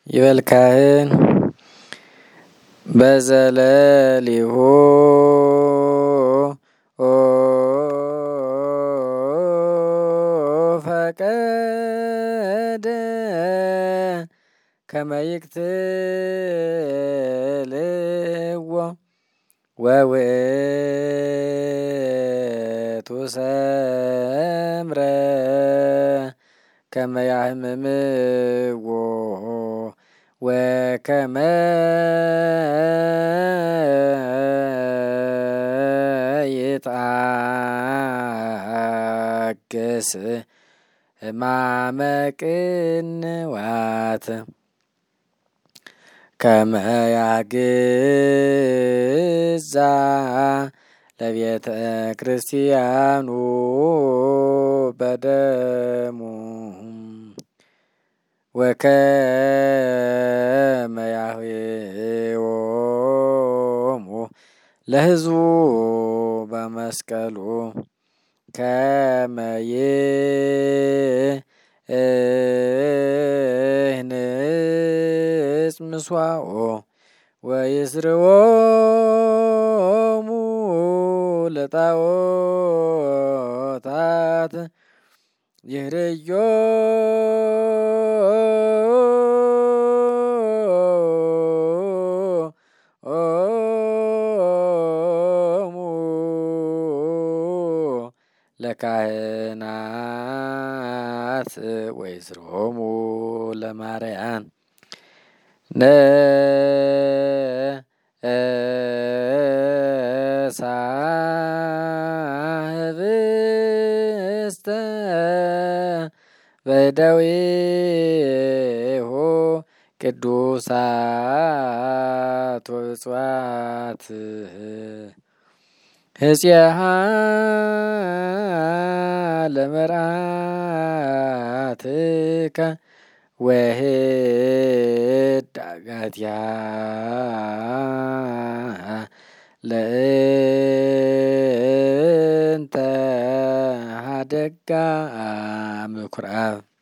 ይበል ካህን በዘለሊሁ ፈቀደ ከመ ይቅትልዎ ወውእቱ ሰምረ ከመ ያህምምዎ ወከመ ይትአገስ ሕማመ ቅንዋት ከመ ያግዛ ለቤተ ክርስቲያኑ በደሙ ወከመ ያህዮሙ ለሕዝቡ በመስቀሉ ከመ ይህንጽ ምስዋኦ ወይስርዎሙ ለጣዖታት ይህርዮሙ ለካህናት ወይስርዎሙ ለማርያን ነሳ ህብስተ በእደዊሁ ቅዱሳት ወብፁዓት ህፄሃ ለመርዓትከ ወህዳጋትያ ለእንተ ሀደጋ ምኵራብ